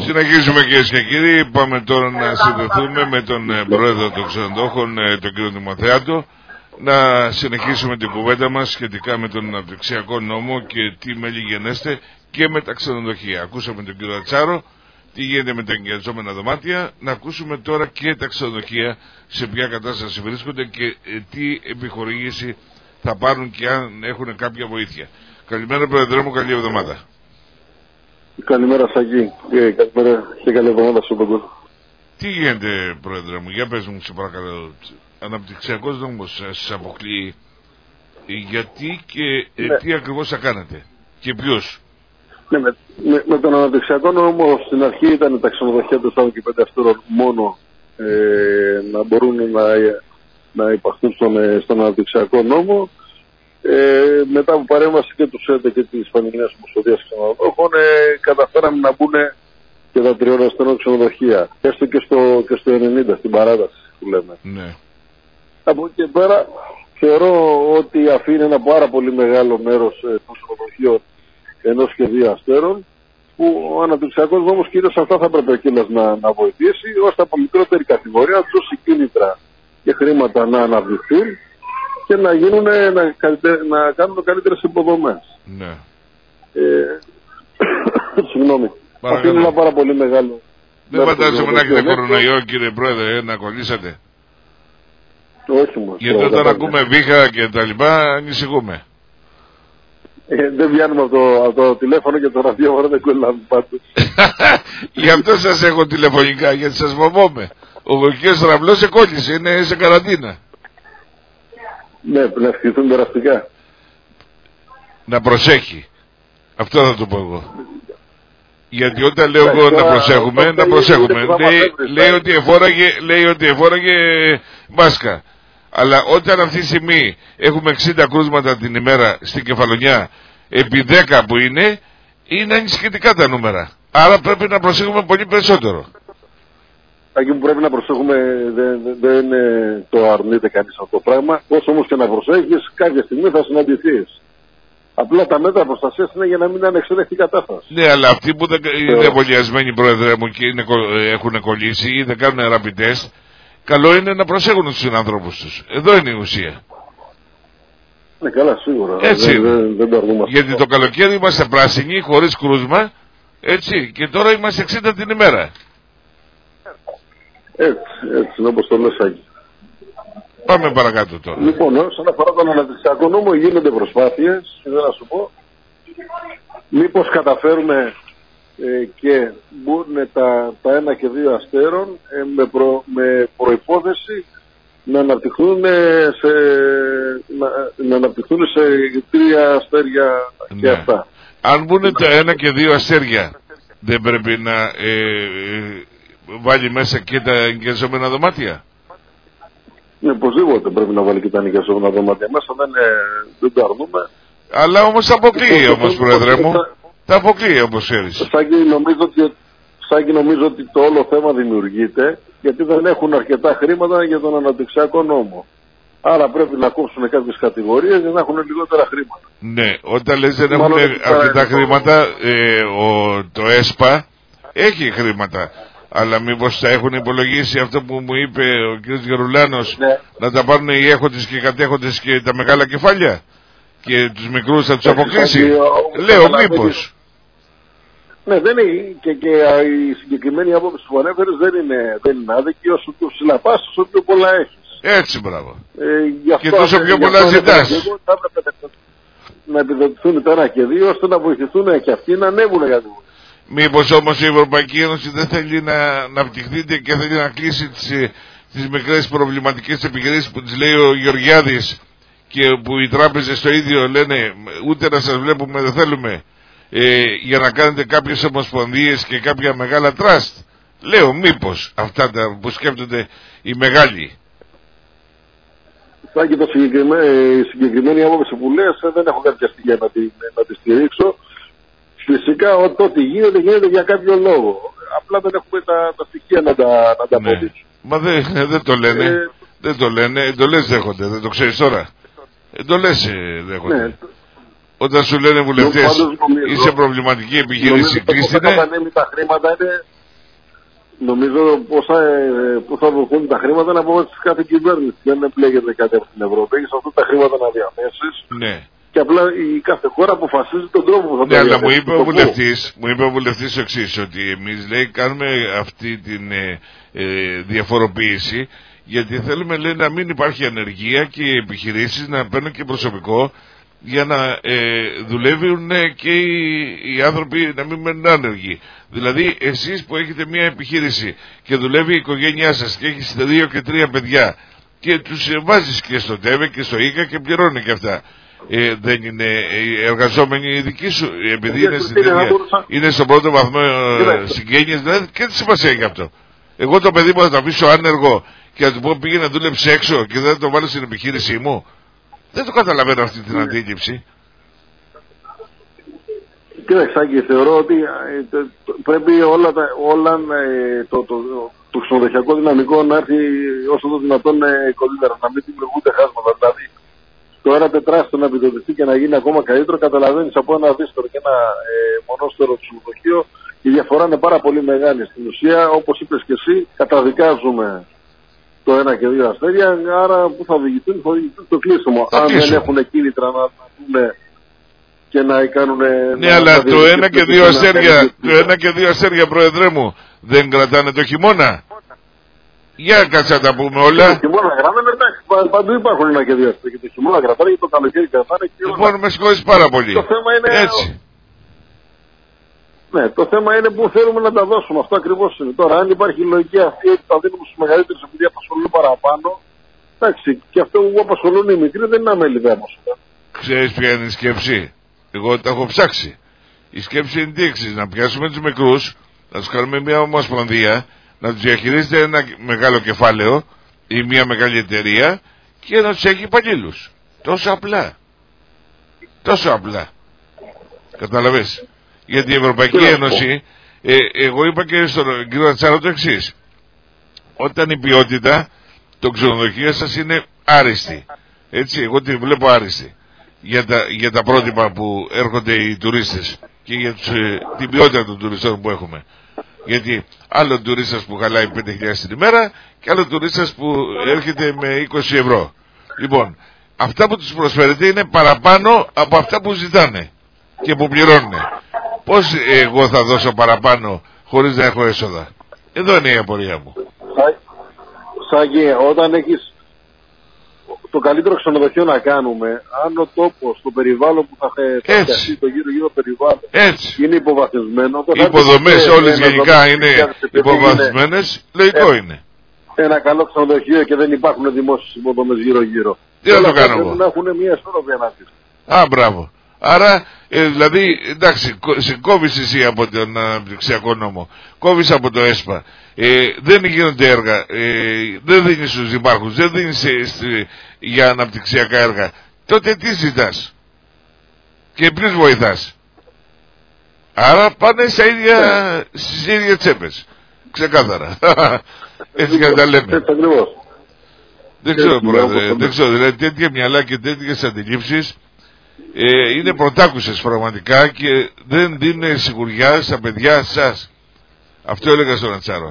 Συνεχίζουμε κυρίες και κύριοι. Πάμε τώρα να συνδεθούμε με τον πρόεδρο των ξενοδόχων, τον κύριο Τιμοθέατο, να συνεχίσουμε την κουβέντα μας σχετικά με τον αναπτυξιακό νόμο και τι μέλη γενέστε και με τα ξενοδοχεία. Ακούσαμε τον κύριο Ατσάρο, τι γίνεται με τα εγκαιριαζόμενα δωμάτια. Να ακούσουμε τώρα και τα ξενοδοχεία σε ποια κατάσταση βρίσκονται και τι επιχορήγηση θα πάρουν και αν έχουν κάποια βοήθεια. Καλημέρα πρόεδρε μου, καλή εβδομάδα. Καλημέρα Σάκη, καλημέρα και καλή εβδομάδα στον κόσμο. Τι γίνεται πρόεδρε μου, για πες μου σε παρακαλώ. Αναπτυξιακός νόμος σας αποκλείει, γιατί και τι ακριβώς θα κάνετε και ποιος? Ναι, με τον αναπτυξιακό νόμο στην αρχή ήταν τα ξενοδοχεία του 4 και 5 αστέρων μόνο να μπορούν να υπαχθούν στον αναπτυξιακό νόμο. Μετά από παρέμβαση και του ΣΕΔΕ και της Πανελληνίας Ομοσπονδίας Ξενοδοχών καταφέραμε να μπουν και τα 3 αστέρων ξενοδοχεία, έστω και στο 90 στην παράταση που λέμε. Ναι. Από εκεί και πέρα θεωρώ ότι αφήνει ένα πάρα πολύ μεγάλο μέρος των ξενοδοχείων 1 και 2 αστέρων, που ο αναπτυξιακός νόμος κυρίως αυτά θα έπρεπε κιόλας να βοηθήσει, ώστε από μικρότερη κατηγορία να δώσει κίνητρα και χρήματα να αναπτυχθούν και να κάνουν καλύτερες υποδομές. Ναι. Συγγνώμη. Αυτό είναι ένα πάρα πολύ μεγάλο. Δεν φαντάζομαι να έχετε κορονοϊό κύριε πρόεδρε, να κολλήσατε? Όχι μόνο. Γιατί όταν ακούμε βήχα και τα λοιπά ανησυχούμε. Δεν βγαίνουμε από το τηλέφωνο και το ραδιόφωνο δεν κολλάμε πάντως. Γι' αυτό σας έχω τηλεφωνικά, γιατί σας φοβόμαι. Ο κ. Στραβλός σε κόλλησε, είναι σε καραντίνα. Ναι, πρέπει να ευχηθούν περαστικά. Να προσέχει. Αυτό θα το πω εγώ. Γιατί όταν λέω εγώ να προσέχουμε, να προσέχουμε. Λέει ότι εφόραγε μάσκα. Αλλά όταν αυτή τη στιγμή έχουμε 60 κρούσματα την ημέρα στην Κεφαλονιά, επί 10 που είναι ανησυχητικά τα νούμερα. Άρα πρέπει να προσέχουμε πολύ περισσότερο. Εκεί που πρέπει να προσέχουμε δεν το αρνείται κανείς αυτό το πράγμα. Όσο όμως και να προσέχεις, κάποια στιγμή θα συναντηθείς. Απλά τα μέτρα προστασίας είναι για να μην είναι ανεξέλεκτη κατάσταση. Ναι, αλλά αυτοί που δεν είναι εμβολιασμένοι πρόεδρε μου και έχουν κολλήσει ή δεν κάνουν rapid test, καλό είναι να προσέχουν τους συνανθρώπους τους. Εδώ είναι η ουσία. Ναι, καλά, σίγουρα. Έτσι. Δεν το αρνούμαστε. Γιατί το καλοκαίρι είμαστε πράσινοι, χωρίς κρούσμα, έτσι, και τώρα είμαστε 60 την ημέρα. Έτσι, όπως το λες Άκη. Πάμε παρακάτω τώρα. Λοιπόν, όσον αφορά τον αναπτυξιακό νόμο γίνονται προσπάθειες, θέλω να σου πω, μήπως καταφέρουμε και μπουν τα 1 και 2 αστέρων με προϋπόθεση να αναπτυχθούν σε 3 αστέρια και αυτά. Αν μπουν τα 1 και 2 αστέρια, δεν πρέπει να βάλει μέσα και τα εγκαιριαζόμενα δωμάτια? Ναι, οπωσδήποτε πρέπει να βάλει και τα ενοικιαζόμενα δωμάτια μέσα, δεν το αρνούμε. Αλλά όμως τα αποκλείει όμως πρόεδρε μου. Τα αποκλείει όπως ξέρεις. Σάκη, νομίζω ότι το όλο θέμα δημιουργείται γιατί δεν έχουν αρκετά χρήματα για τον αναπτυξιακό νόμο. Άρα πρέπει να κόψουν κάποιες κατηγορίες για να έχουν λιγότερα χρήματα. Ναι, όταν λες δεν έχουν αρκετά χρήματα, το ΕΣΠΑ έχει χρήματα. Αλλά μήπως θα έχουν υπολογίσει αυτό που μου είπε ο κ. Γερουλάνος, ναι, να τα πάρουν οι έχοντες και οι κατέχοντες και τα μεγάλα κεφάλια και τους μικρούς θα τους αποκλείσει? Λέω μήπως. Ναι, δεν είναι, και η συγκεκριμένη άποψη που ανέφερες δεν είναι άδικη. Όσο πιο ψηλά πας, όσο πιο πολλά έχεις. Έτσι, μπράβο. Και τόσο πιο πολλά ζητάς. Θα έπρεπε να επιδοτηθούν τα 1 και 2 ώστε να βοηθηθούν και αυτοί να ανέβουν κάτι. Μήπως όμως η Ευρωπαϊκή Ένωση δεν θέλει να αναπτυχθείτε και θέλει να κλείσει τις μικρές προβληματικές επιχειρήσεις που τις λέει ο Γεωργιάδης και που οι τράπεζες το ίδιο λένε ούτε να σας βλέπουμε δεν θέλουμε, για να κάνετε κάποιες ομοσπονδίες και κάποια μεγάλα τραστ? Λέω μήπως αυτά τα που σκέφτονται οι μεγάλοι. Σάκη, η συγκεκριμένη άποψη που λες δεν έχω κάποια στοιχεία να τη στηρίξω. Φυσικά ό,τι γίνεται για κάποιο λόγο. Απλά δεν έχουμε τα στοιχεία να τα αποδείξουμε. Μα δεν το λένε. Δεν το λένε. Εντολές δέχονται. Δεν το ξέρεις τώρα. Εντολές δέχονται. Ναι. Όταν σου λένε βουλευτές είσαι προβληματική επιχείρηση, κλείστηνε. Τα χρήματα είναι Νομίζω που θα δοθούν τα χρήματα είναι από τις κάθε κυβέρνηση. Δεν επιλέγεται κάτι από την Ευρώπη. Έχεις αυτά τα χρήματα να διαθέσεις. Ναι. Και απλά η κάθε χώρα αποφασίζει τον τρόπο που θα το ναι, αλλά διαθέσει. μου είπε ο βουλευτής το εξής, ότι εμείς, λέει, κάνουμε αυτή την διαφοροποίηση, γιατί θέλουμε, λέει, να μην υπάρχει ανεργία και οι επιχειρήσεις να παίρνουν και προσωπικό για να δουλεύουν και οι άνθρωποι να μην μένουν άνεργοι. Δηλαδή εσείς που έχετε μια επιχείρηση και δουλεύει η οικογένειά σας και έχεις 2 και 3 παιδιά και τους βάζεις και στο ΤΕΒΕ και στο ΙΚΑ και πληρώνει και αυτά, δεν είναι εργαζόμενοι δικοί σου, επειδή είναι στην ίδια, είναι στον πρώτο βαθμό συγγένειας, δηλαδή, και τι σημασία έχει αυτό? Εγώ το παιδί μου θα το αφήσω άνεργο και θα του πω πήγε να δούλεψε έξω και δεν θα το βάλω στην επιχείρησή μου? Δεν το καταλαβαίνω αυτή την αντίληψη. Κοίταξε, Άκη, θεωρώ ότι πρέπει το ξενοδοχειακό δυναμικό να έρθει όσο το δυνατόν κοντύτερα, να μην δημιουργούνται χάσματα. Δηλαδή, το 1/4 να επιδοτηθεί και να γίνει ακόμα καλύτερο, καταλαβαίνεις από ένα δύσκολο και ένα μονόστερο ξενοδοχείο, η διαφορά είναι πάρα πολύ μεγάλη. Στην ουσία, όπως είπες και εσύ, καταδικάζουμε το 1 και 2 αστέρια, άρα που θα οδηγηθούν στο κλείσιμο. Αν δεν έχουν κίνητρα να δουν και να κάνουν... Ναι, αλλά το 1 και 2 αστέρια, το 1 και 2 αστέρια, πρόεδρε μου, δεν κρατάνε το χειμώνα? Για κάτσε να τα πούμε όλα. Το χειμώνα κρατάνε, εντάξει, παντού υπάρχουν 1 και 2 αστέρια. Και το χειμώνα κρατάνε και το καλοκαίρι κρατάνε. Λοιπόν, με συγχωρείς πάρα πολύ. Το θέμα είναι... Έτσι. Ναι, το θέμα είναι που θέλουμε να τα δώσουμε. Αυτό ακριβώς είναι. Τώρα, αν υπάρχει λογική αυτή, ότι τα δίνουμε στους μεγαλύτερους επειδή απασχολούν παραπάνω, εντάξει, και αυτό που απασχολούν οι μικροί δεν είναι αμέλιδα όμως. Ξέρεις ποια είναι η σκέψη? Εγώ τα έχω ψάξει. Η σκέψη είναι τι εξής: να πιάσουμε τους μικρούς, να τους κάνουμε μια ομοσπονδία, να τους διαχειρίζεται ένα μεγάλο κεφάλαιο ή μια μεγάλη εταιρεία και να τους έχει υπαλλήλους. Τόσο απλά. Τόσο απλά. Καταλαβες? Γιατί η Ευρωπαϊκή Ένωση, εγώ είπα και στον κύριο Ατσάρο το εξής: όταν η ποιότητα των ξενοδοχείων σας είναι άριστη, έτσι, εγώ τη βλέπω άριστη για τα πρότυπα που έρχονται οι τουρίστες και για την ποιότητα των τουριστών που έχουμε. Γιατί άλλο τουρίστας που χαλάει 5.000 την ημέρα και άλλο τουρίστας που έρχεται με 20 ευρώ. Λοιπόν, αυτά που τους προσφέρετε είναι παραπάνω από αυτά που ζητάνε και που πληρώνουν. Πώς εγώ θα δώσω παραπάνω χωρίς να έχω έσοδα? Εδώ είναι η απορία μου. Σάκη, όταν έχεις το καλύτερο ξενοδοχείο να κάνουμε, αν ο τόπος, το περιβάλλον που θα φτιαχτεί, το γύρω-γύρω περιβάλλον, είναι υποβαθμισμένο... Οι υποδομές όλες γενικά είναι υποβαθμισμένες, λογικό είναι. Ένα καλό ξενοδοχείο και δεν υπάρχουν δημόσιες υποδομές γύρω-γύρω. Τι θα το κάνω εγώ? Πρέπει να έχουν μια ισορροπία ανάπτυξη. Α, μπράβο. Άρα, δηλαδή, εντάξει, κόβεις εσύ από τον αναπτυξιακό νόμο, κόβεις από το ΕΣΠΑ, δεν γίνονται έργα, δεν δίνεις στους υπάρχους, δεν δίνεις για αναπτυξιακά έργα. Τότε τι ζητάς? Και ποιους βοηθάς? Άρα πάνε στις ίδιες τσέπες. Ξεκάθαρα. Έτσι και τα λέμε. Δεν ξέρω, πρόεδρε, δεν ξέρω, δηλαδή τέτοια μυαλά και τέτοιες αντιλήψεις είναι πρωτάκουσες πραγματικά και δεν δίνουν σιγουριά στα παιδιά σας. Αυτό έλεγα στον Ατσάρο.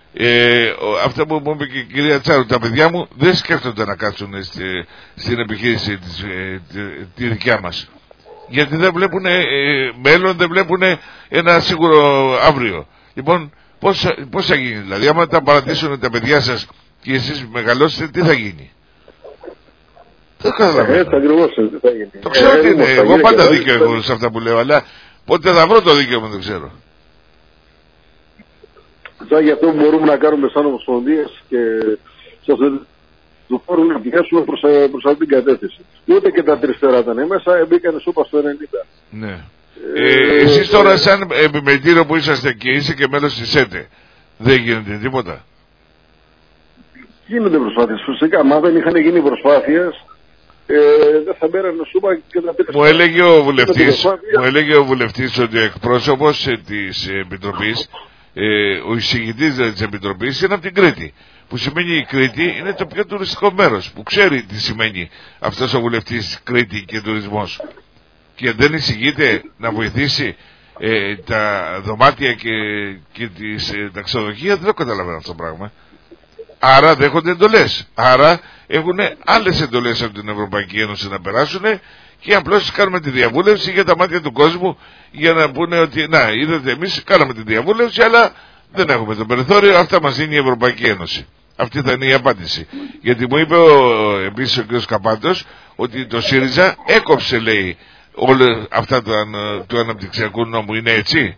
Αυτό που μου είπε και η κυρία Τσάρο, τα παιδιά μου δεν σκέφτονται να κάτσουν στην επιχείρηση τη δικιά μας, γιατί δεν βλέπουν μέλλον, δεν βλέπουν ένα σίγουρο αύριο. Λοιπόν, πώς θα γίνει? Δηλαδή άμα τα παρατήσουν τα παιδιά σας και εσείς μεγαλώσετε, τι θα γίνει? Δεν καταλαβαίνω. Το ξέρω ότι είναι. Εγώ πάντα δίκαιο έχω σε αυτά που λέω, αλλά πότε θα βρω το δίκαιο μου δεν ξέρω. Σαν για αυτό που μπορούμε να κάνουμε σαν ομοσπονδίες και του φόρου να πιάσουμε προς αυτή την κατεύθυνση. Ούτε και τα 3 ήταν μέσα, μπήκανε σούπα στο 90. Ναι. Εσείς τώρα σαν επιμελητήριο που είσαστε και είσαι και μέλος της ΕΤΕ, δεν γίνεται τίποτα? Γίνονται προσπάθειες φυσικά, μα δεν είχαν γίνει προσπάθειες, δεν θα μπαίνανε σούπα και τα 3. Μου έλεγε ο βουλευτής ότι ο εκπρόσωπος της Επιτροπής, ο εισηγητής της Επιτροπής, είναι από την Κρήτη. Που σημαίνει η Κρήτη είναι το πιο τουριστικό μέρος. Που ξέρει τι σημαίνει αυτός ο βουλευτής Κρήτη και τουρισμός. Και δεν εισηγείται να βοηθήσει τα δωμάτια και τα ξενοδοχεία, δεν το καταλαβαίνω αυτό το πράγμα. Άρα δέχονται εντολές. Άρα έχουν άλλες εντολές από την Ευρωπαϊκή Ένωση να περάσουν και απλώς κάνουμε τη διαβούλευση για τα μάτια του κόσμου για να πούνε ότι να, είδατε, εμείς κάναμε τη διαβούλευση αλλά δεν έχουμε το περιθώριο, αυτά μας δίνει η Ευρωπαϊκή Ένωση. Αυτή θα είναι η απάντηση. Γιατί μου είπε επίσης ο κ. Καπάτος ότι το ΣΥΡΙΖΑ έκοψε, λέει, όλα αυτά του αναπτυξιακού νόμου. Είναι έτσι?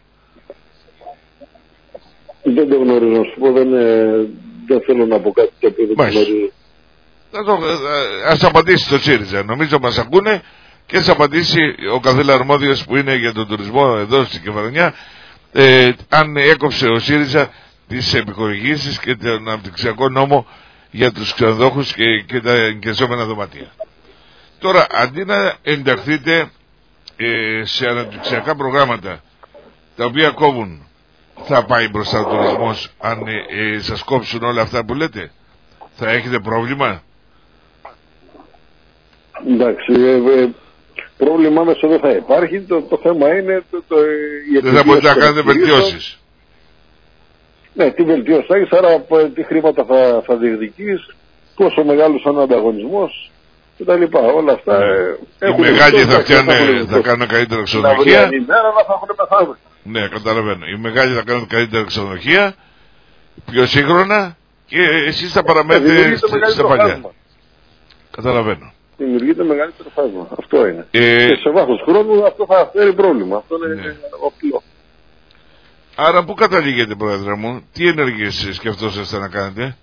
Δεν το γνωρίζω, να σου πω, δεν θέλω να πω κάτι το οποίο δεν γνωρίζω. Ας απαντήσει το ΣΥΡΙΖΑ. Νομίζω μας ακούνε και ας απαντήσει ο καθήλα αρμόδιος που είναι για τον τουρισμό εδώ στην Κεφαλονιά, αν έκοψε ο ΣΥΡΙΖΑ τις επιχορηγήσεις και τον αναπτυξιακό νόμο για τους ξενοδόχους και τα εγκαιζόμενα δωμάτια. Τώρα, αντί να ενταχθείτε σε αναπτυξιακά προγράμματα τα οποία κόβουν, θα πάει μπροστά ο τουρισμός αν σας κόψουν όλα αυτά που λέτε? Θα έχετε πρόβλημα? Εντάξει, πρόβλημα μέσα δεν θα υπάρχει. Το θέμα είναι δεν θα μπορείτε να κάνετε βελτιώσεις. Ναι, τι βελτιώσεις θα έχεις, άρα τι χρήματα θα διεκδικείς, πόσο μεγάλος είναι ο ανταγωνισμός κτλ. Όλα αυτά. Οι μεγάλοι θα κάνουν καλύτερα ξενοδοχεία. Ναι, καταλαβαίνω. Οι μεγάλοι θα κάνουν καλύτερα ξενοδοχεία, πιο σύγχρονα, και εσείς θα παραμένετε στα παλιά. Καταλαβαίνω. Δημιουργείται μεγαλύτερο φάσμα. Αυτό είναι. Και σε βάθος χρόνου αυτό θα φέρει πρόβλημα. Αυτό είναι οπλό. Άρα πού καταλήγετε, Πρόεδρε μου? Τι ενέργειες σκεφτόσαστε να κάνετε?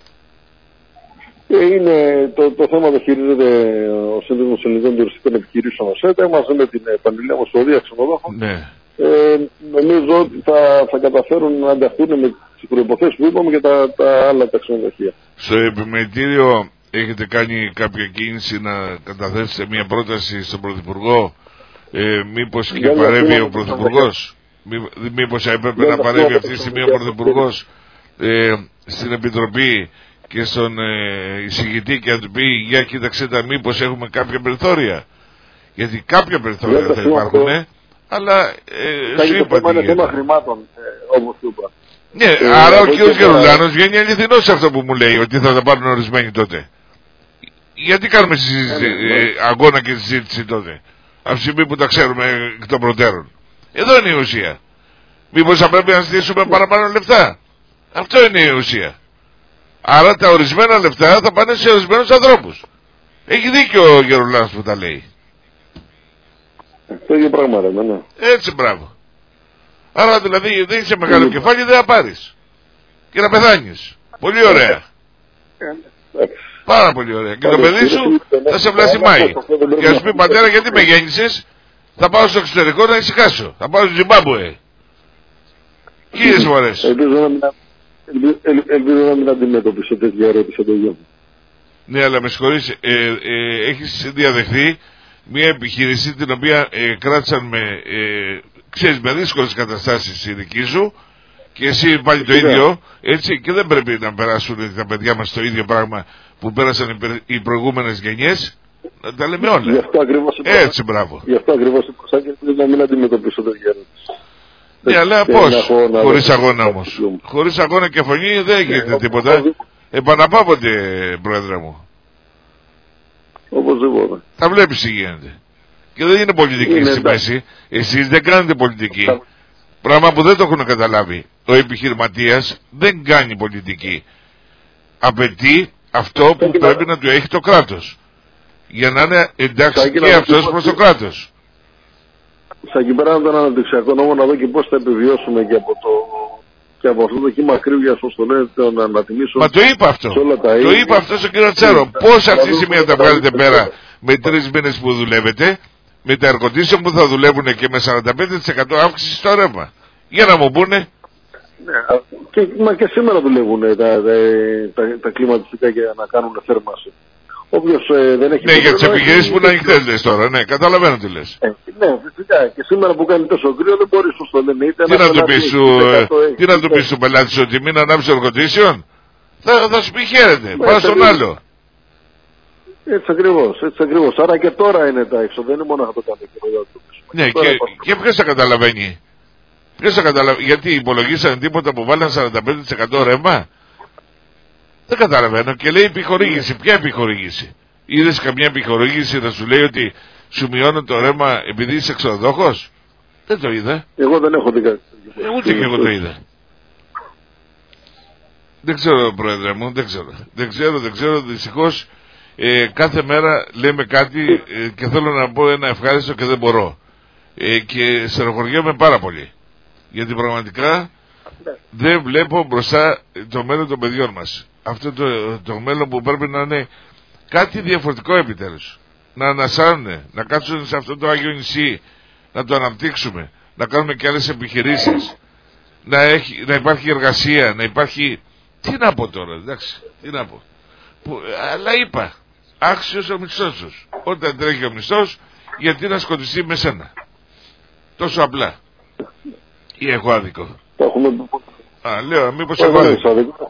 Είναι το θέμα το χειρίζεται ο Σύνδεσμος Ελληνικών Τουριστικών Επιχειρήσεων ΟΣΕΤΑ μαζί με την Πανελλήνια Ομοσπονδία Ξενοδόχων. Ναι. Νομίζω ότι θα καταφέρουν να ανταχθούν με τις προϋποθέσεις που είπαμε και τα άλλα τα ξενοδοχεία. Στο επιμελητήριο έχετε κάνει κάποια κίνηση να καταθέσετε μια πρόταση στον Πρωθυπουργό, μήπως και παρέμβει ο Πρωθυπουργός? Μήπως έπρεπε να παρέμβει αυτή τη στιγμή ο Πρωθυπουργός στην Επιτροπή και στον εισηγητή και να του πει για κοίταξε τα, μήπως έχουμε κάποια περιθώρια? Γιατί κάποια περιθώρια θα υπάρχουν, αλλά σου είπα τι είναι θέμα χρημάτων, όπως είπα. Ναι, άρα ο κ. Γερουλάνος βγαίνει αληθινός σε αυτό που μου λέει, ότι θα τα πάρουν ορισμένοι τότε. Γιατί κάνουμε αγώνα και συζήτηση τότε, από τη στιγμή που τα ξέρουμε εκ των προτέρων? Εδώ είναι η ουσία. Μήπως θα πρέπει να ζητήσουμε παραπάνω λεφτά? Αυτό είναι η ουσία. Άρα τα ορισμένα λεφτά θα πάνε σε ορισμένους ανθρώπους. Έχει δίκιο ο Γερουλάνος που τα λέει. Το ίδιο πράγμα, ναι. Έτσι, μπράβο. Άρα δηλαδή δεν είσαι μεγάλο κεφάλι, δεν θα πάρεις και να πεθάνεις. Πολύ ωραία. Πάρα πολύ ωραία. Και το παιδί σου θα σε βλασιμάει και θα σου πει, πατέρα, γιατί με γέννησες? Θα πάω στο εξωτερικό να ησυχάσω. Θα πάω στο Ζιμπάμπουε. Χίλιες φορές. Ελπίζω να μην αντιμετωπίσω τέτοια ερώτηση από το γιο μου. Ναι, αλλά με συγχωρείς, έχεις διαδεχθεί μια επιχείρηση την οποία κράτησαν με δύσκολες καταστάσεις οι δικοί σου και εσύ πάλι το ίδιο, έτσι, και δεν πρέπει να περάσουν τα παιδιά μας το ίδιο πράγμα που πέρασαν οι προηγούμενες γενιές. Να τα λέμε όλα. Γι' αυτό ακριβώς έτσι, μπράβο. Γι' αυτό ακριβώς είπα και ελπίζω να μην αντιμετωπίσω τέτοια ερώτηση. Ναι, αλλά πώς? Χωρίς αγώνα όμως. Χωρίς αγώνα και φωνή δεν γίνεται τίποτα. Επαναπάβονται, Πρόεδρε μου. Οπωσδήποτε. Θα βλέπεις τι γίνεται. Και δεν είναι πολιτική στη μέση. Εσείς δεν κάνετε πολιτική. Πράγμα που δεν το έχουν καταλάβει. Ο επιχειρηματίας δεν κάνει πολιτική. Απαιτεί αυτό που πρέπει να του έχει το κράτος, για να είναι εντάξει και αυτός προς το κράτος. Στα εκεί πέρα τον αναπτυξιακό νόμο να δω και πώς θα επιβιώσουμε και από αυτό το κύμα κρύβιας, όπως το λένε, τον ανατιμήσουν. Μα το είπα αυτό. Το είπα αυτό στον κύριο Τσάρο. Πώς αυτή τη στιγμή τα βγάλετε πέρα με 3 μήνες που δουλεύετε, με τα εργοτήσεων που θα δουλεύουν και με 45% αύξηση στο ρεύμα? Για να μου πούνε. Μα και σήμερα δουλεύουν τα κλιματιστικά για να κάνουν θέρμανση. Όποιος δεν έχει... Ναι, για τις επιχειρήσεις που είναι ανοιχτές λες τώρα, ναι, καταλαβαίνω τι λες. Ναι, φυσικά. Και σήμερα που κάνει τόσο κρύο δεν μπορείς να το λένε. Τι να του πεις του πελάτη σου, ότι μην ανάψει εργοτήσεων? Θα σου πει χαίρετε, πάω στον άλλο. Έτσι ακριβώς. Άρα και τώρα είναι τα έξω, δεν είναι μόνο αυτό το κάνει. Ναι, και ποιος θα καταλαβαίνει? Ποιος θα καταλάβει? Γιατί υπολογίσανε τίποτα που βάλαν 45% ρεύμα? Δεν καταλαβαίνω. Και λέει επιχορήγηση. Ποια επιχορήγηση? Είδες καμιά επιχορήγηση να σου λέει ότι σου μειώνω το ρεύμα επειδή είσαι ξενοδόχος? Δεν το είδα. Εγώ δεν έχω δει κάτι. Ούτε και εγώ το είδα. Δεν ξέρω, πρόεδρε μου, δεν ξέρω, δυστυχώς κάθε μέρα λέμε κάτι και θέλω να πω ένα ευχάριστο και δεν μπορώ. Και στενοχωριέμαι πάρα πολύ. Γιατί πραγματικά δεν βλέπω μπροστά το μέλλον των παιδιών μας. Αυτό το μέλλον που πρέπει να είναι κάτι διαφορετικό επιτέλους. Να ανασάνουν, να κάτσουν σε αυτό το Άγιο νησί, να το αναπτύξουμε, να κάνουμε και άλλες επιχειρήσεις, να υπάρχει εργασία, να υπάρχει... Τι να πω τώρα, εντάξει, τι να πω. Αλλά είπα, άξιος ο μισθός τους. Όταν τρέχει ο μισθός, γιατί να σκοτιστεί με σένα? Τόσο απλά. Ή έχω άδικο? Το έχουμε... λέω, μήπως έχω άδικο?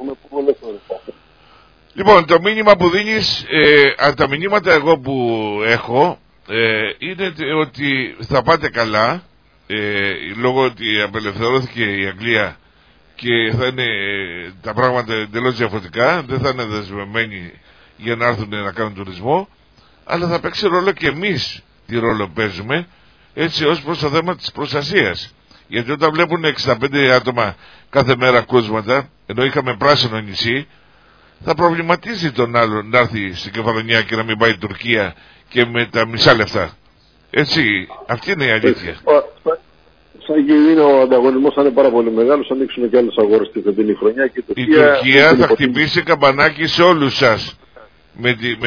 Λοιπόν, το μήνυμα που δίνεις, τα μηνύματα εγώ που έχω, είναι ότι θα πάτε καλά, λόγω ότι απελευθερώθηκε η Αγγλία και θα είναι τα πράγματα εντελώς διαφορετικά, δεν θα είναι δεσμευμένοι για να έρθουν να κάνουν τουρισμό, αλλά θα παίξει ρόλο και εμείς τι ρόλο παίζουμε, έτσι ως προς το θέμα της προστασίας. Γιατί όταν βλέπουν 65 άτομα κάθε μέρα κρούσματα, ενώ είχαμε πράσινο νησί, θα προβληματίζει τον άλλον να έρθει στην Κεφαλονιά και να μην πάει η Τουρκία και με τα μισά λεφτά. Έτσι, αυτή είναι η αλήθεια. Σαν και είναι ο ανταγωνισμός θα είναι πάρα πολύ μεγάλος, θα ανοίξουν και άλλες αγορές τη φετινή χρονιά και η Τουρκία θα χτυπήσει καμπανάκι σε όλους σας με την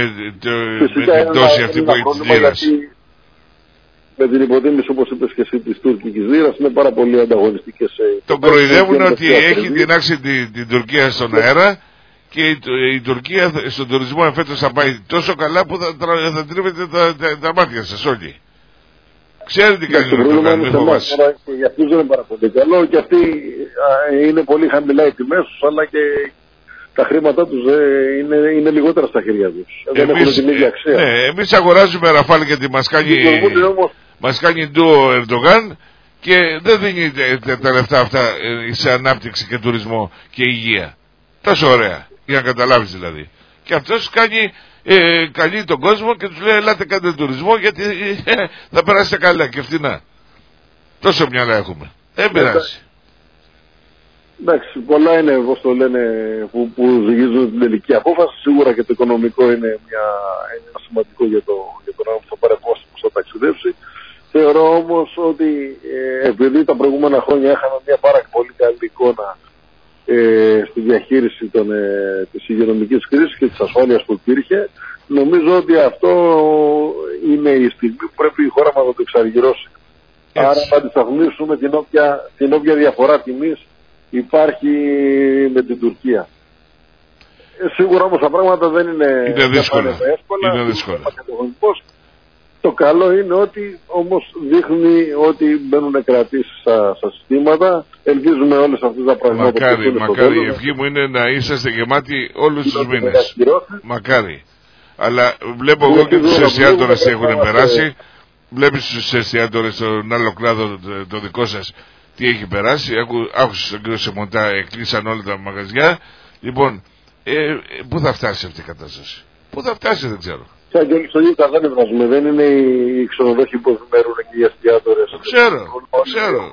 πτώση αυτή που έχει της λίρας. Με την υποτίμηση, όπως είπες και εσύ, της τουρκικής λίρας, είναι πάρα πολύ ανταγωνιστικές. Τον κοροϊδεύουν ότι έχει τεινάξει την Τουρκία στον αέρα και η Τουρκία στον τουρισμό εφέτος θα πάει τόσο καλά που θα τρίβετε τα μάτια σας όλοι. Ξέρετε τι κάνει να το κάνει, δεν φοβάσαι. Για αυτούς δεν είναι πάρα πολύ καλό και αυτοί είναι πολύ χαμηλά οι τιμές τους, αλλά και τα χρήματά τους είναι λιγότερα στα χέρια τους. Δεν έχουν την ίδια αξία. Ναι, εμείς αγοράζουμε Ραφάλ γιατί μας κάνει ντου ο Ερντογάν και δεν δίνει τα λεφτά αυτά σε ανάπτυξη και τουρισμό και υγεία. Τόσο ωραία, για να καταλάβεις δηλαδή. Και αυτός καλεί τον κόσμο και τους λέει ελάτε κάντε τουρισμό γιατί θα περάσετε καλά και φτηνά. Τόσο μυαλά έχουμε. Δεν πειράζει. Εντάξει, πολλά είναι, όπως το λένε, που ζυγίζουν την τελική απόφαση. Σίγουρα και το οικονομικό είναι ένα σημαντικό για τον άνθρωπο που θα παρεμβάσει, που θα ταξιδέψει. Θεωρώ όμως ότι επειδή τα προηγούμενα χρόνια είχαμε μια πάρα πολύ καλή εικόνα στη διαχείριση της υγειονομικής κρίσης και της ασφάλειας που υπήρχε, νομίζω ότι αυτό είναι η στιγμή που πρέπει η χώρα μας να το εξαργυρώσει. Άρα να αντισταθμίσουμε την όποια διαφορά τιμής υπάρχει με την Τουρκία. Σίγουρα όμως τα πράγματα δεν είναι δύσκολα. Είναι δύσκολα. Το καλό είναι ότι όμως δείχνει ότι μπαίνουν κρατήσεις στα συστήματα. Ελπίζουμε όλες αυτές τα πράγματα. Μακάρι, η ευχή μου είναι να είσαστε γεμάτοι όλους τους μήνες. Μακάρι. Αλλά βλέπω εγώ και τους εστιατόρες τι έχουν περάσει. Βλέπεις τους εστιατόρες στον άλλο κλάδο το δικό σας τι έχει περάσει. Άκουσα τον κύριο Σεμοντά, εκλείσαν όλα τα μαγαζιά. Λοιπόν, πού θα φτάσει αυτή η κατάσταση? Πού θα φτάσει δεν ξέρω. Σαν και όλοι στο ίδιο δεν ευράζουμε. Δεν είναι οι ξενοδόχοι που ευημερούν και οι εστιατόρες. Το ξέρω.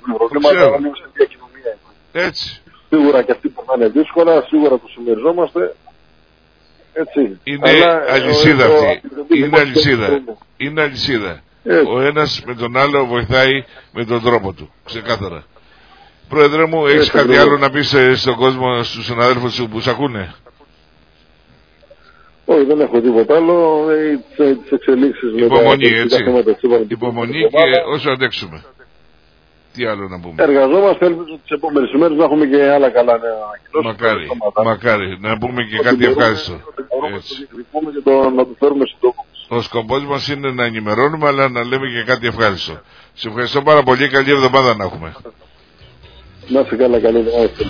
Έτσι. Σίγουρα και αυτοί που θα είναι δύσκολα, σίγουρα το συμμεριζόμαστε. Έτσι. Είναι αλυσίδα αυτή. Είναι αλυσίδα. Ο ένας με τον άλλο βοηθάει με τον τρόπο του. Ξεκάθαρα. Πρόεδρε μου, έχεις κάτι άλλο να πεις στον κόσμο, στους συναδέλφους σου που σ' ακούνε? Όχι, δεν έχω τίποτα άλλο. Τις εξελίξεις υπομονή, έτσι. Υπομονή και όσο αντέξουμε. Τι άλλο να πούμε? Εργαζόμαστε, ελπίζω τις επόμενες ημέρες να έχουμε και άλλα καλά νέα. Μακάρι, να πούμε και κάτι ευχάριστο. Να το φέρουμε στον τόπο. Ο σκοπός μας είναι να ενημερώνουμε, αλλά να λέμε και κάτι ευχάριστο. Σε ευχαριστώ πάρα πολύ, καλή εβδομάδα να έχουμε. Να είσαι καλά, καλή εβδομάδα.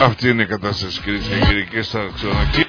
Αυτή είναι η κατάσταση, κυρίες και κύριοι, και στα ξενοδοχεία.